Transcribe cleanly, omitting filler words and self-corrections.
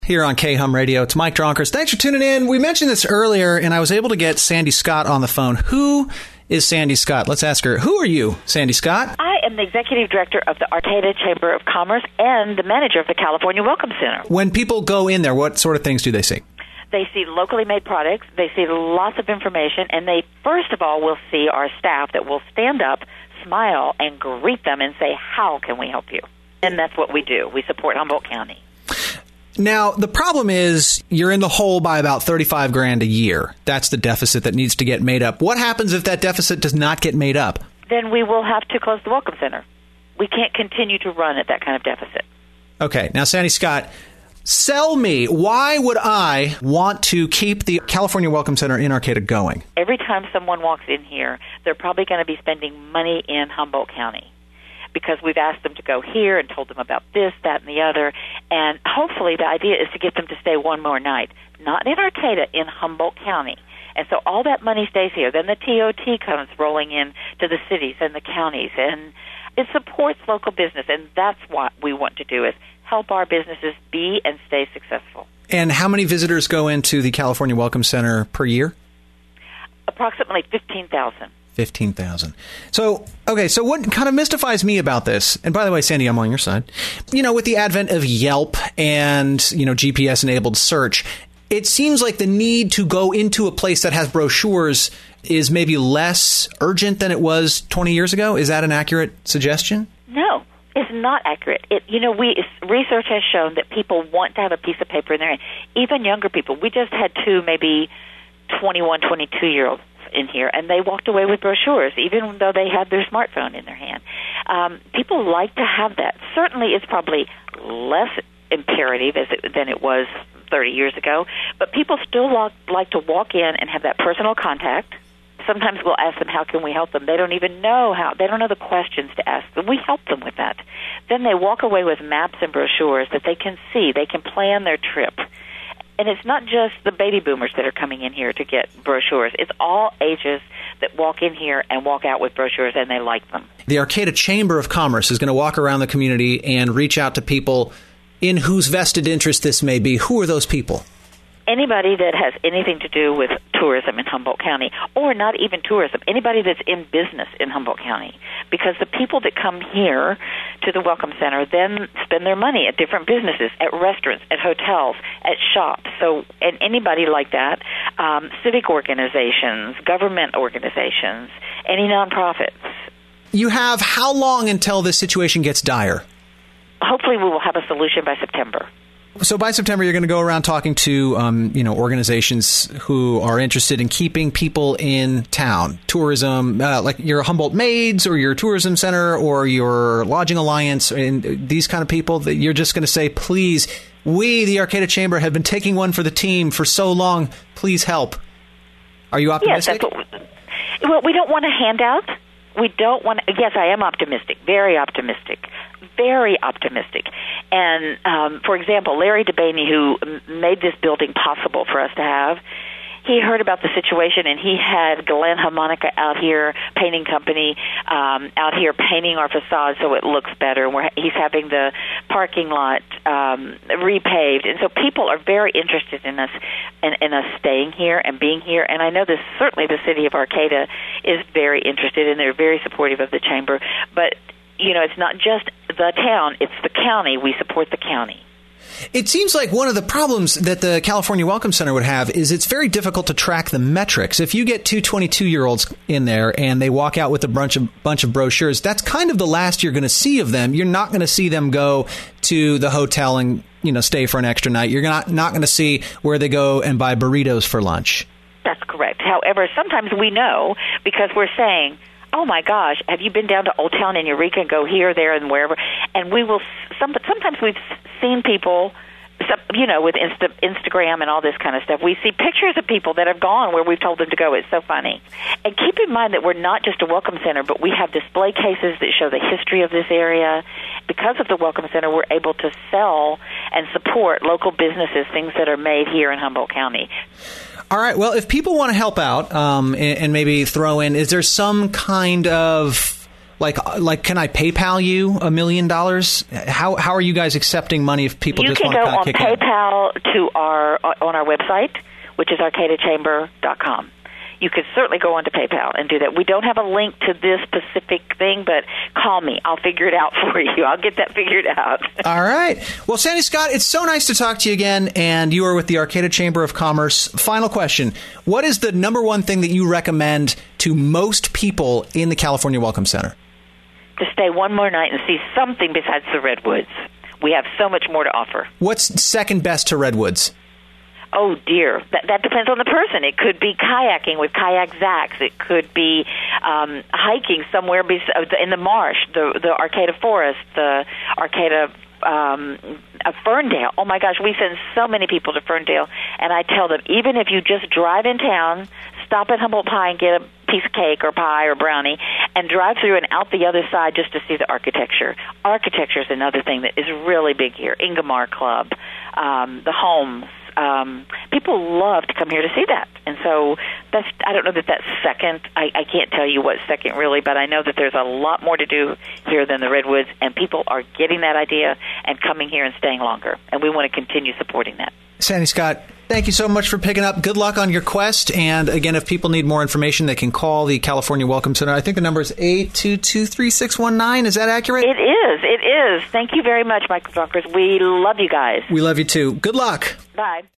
Here on K-Hum Radio, it's Mike Dronkers. Thanks for tuning in. We mentioned this earlier, and I was able to get Sandy Scott on the phone. Who is Sandy Scott? Let's ask her. Who are you, Sandy Scott? I am the executive director of the Arcata Chamber of Commerce and the manager of the California Welcome Center. When people go in there, what sort of things do they see? They see locally made products, they see lots of information, and they, first of all, will see our staff that will stand up, smile, and greet them and say, how can we help you? And that's what we do. We support Humboldt County. Now, the problem is you're in the hole by about $35,000 a year. That's the deficit that needs to get made up. What happens if that deficit does not get made up? Then we will have to close the Welcome Center. We can't continue to run at that kind of deficit. Okay. Now, Sandy Scott, sell me. Why would I want to keep the California Welcome Center in Arcata going? Every time someone walks in here, they're probably going to be spending money in Humboldt County, because we've asked them to go here and told them about this, that, and the other. And hopefully the idea is to get them to stay one more night, not in Arcata, in Humboldt County. And so all that money stays here. Then the TOT comes rolling in to the cities and the counties, and it supports local business. And that's what we want to do, is help our businesses be and stay successful. And how many visitors go into the California Welcome Center per year? Approximately 15,000. 15,000. So, okay, so what kind of mystifies me about this, and by the way, Sandy, I'm on your side, with the advent of Yelp and, GPS-enabled search, it seems like the need to go into a place that has brochures is maybe less urgent than it was 20 years ago. Is that an accurate suggestion? No, it's not accurate. Research has shown that people want to have a piece of paper in their hand, even younger people. We just had two, maybe 21, 22-year-olds in here, and they walked away with brochures, even though they had their smartphone in their hand. People like to have that. Certainly, it's probably less imperative than it was 30 years ago, but people still like to walk in and have that personal contact. Sometimes we'll ask them, how can we help them? They don't even know how. They don't know the questions to ask them. We help them with that. Then they walk away with maps and brochures that they can see. They can plan their trip. And it's not just the baby boomers that are coming in here to get brochures. It's all ages that walk in here and walk out with brochures, and they like them. The Arcata Chamber of Commerce is going to walk around the community and reach out to people in whose vested interest this may be. Who are those people? Anybody that has anything to do with tourism in Humboldt County, or not even tourism, anybody that's in business in Humboldt County. Because the people that come here to the Welcome Center then spend their money at different businesses, at restaurants, at hotels, at shops. So, and anybody like that, civic organizations, government organizations, any nonprofits. You have how long until this situation gets dire? Hopefully we will have a solution by September. So by September, you're going to go around talking to, organizations who are interested in keeping people in town. Tourism, like your Humboldt Maids or your tourism center or your lodging alliance, and these kind of people that you're just going to say, please, we, the Arcata Chamber, have been taking one for the team for so long. Please help. Are you optimistic? Yes, well, we don't want a handout. We don't want to, yes, I am optimistic, very optimistic. Very optimistic. And, for example, Larry DeBaney, who made this building possible for us to have, he heard about the situation, and he had Glen Harmonica out here, painting company, out here painting our facade so it looks better. He's having the parking lot repaved. And so people are very interested in us staying here and being here. And I know certainly the city of Arcata is very interested, and they're very supportive of the chamber. But it's not just the town, it's the county. We support the county. It seems like one of the problems that the California Welcome Center would have is it's very difficult to track the metrics. If you get two 22-year-olds in there and they walk out with a bunch of brochures, that's kind of the last you're going to see of them. You're not going to see them go to the hotel and stay for an extra night. You're not going to see where they go and buy burritos for lunch. That's correct. However, sometimes we know because we're saying, oh my gosh, have you been down to Old Town in Eureka and go here, there, and wherever? And we will, sometimes we've seen people, with Instagram and all this kind of stuff. We see pictures of people that have gone where we've told them to go. It's so funny. And keep in mind that we're not just a welcome center, but we have display cases that show the history of this area. Because of the Welcome Center, we're able to sell and support local businesses, things that are made here in Humboldt County. All right. Well, if people want to help out and maybe throw in, is there some kind of Like, can I PayPal you $1 million? How are you guys accepting money if people just want to kind of kick in? You can go on PayPal to on our website, which is arcadachamber.com. You could certainly go onto PayPal and do that. We don't have a link to this specific thing, but call me. I'll figure it out for you. I'll get that figured out. All right. Well, Sandy Scott, it's so nice to talk to you again, and you are with the Arcata Chamber of Commerce. Final question. What is the number one thing that you recommend to most people in the California Welcome Center? To stay one more night and see something besides the Redwoods. We have so much more to offer. What's second best to Redwoods? Oh, dear. That depends on the person. It could be kayaking with Kayak Zax. It could be hiking somewhere in the marsh, the Arcata Forest, the Arcata Ferndale. Oh, my gosh, we send so many people to Ferndale, and I tell them, even if you just drive in town, stop at Humboldt Pie and get a piece of cake or pie or brownie, and drive through and out the other side just to see the architecture. Architecture is another thing that is really big here. Ingomar Club, the homes. People love to come here to see that. And so I don't know that that's second. I can't tell you what's second really, but I know that there's a lot more to do here than the Redwoods, and people are getting that idea and coming here and staying longer. And we want to continue supporting that. Sandy Scott, thank you so much for picking up. Good luck on your quest. And again, if people need more information, they can call the California Welcome Center. I think the number is 822-3619. Is that accurate? It is. It is. Thank you very much, Michael Junkers. We love you guys. We love you too. Good luck. Bye.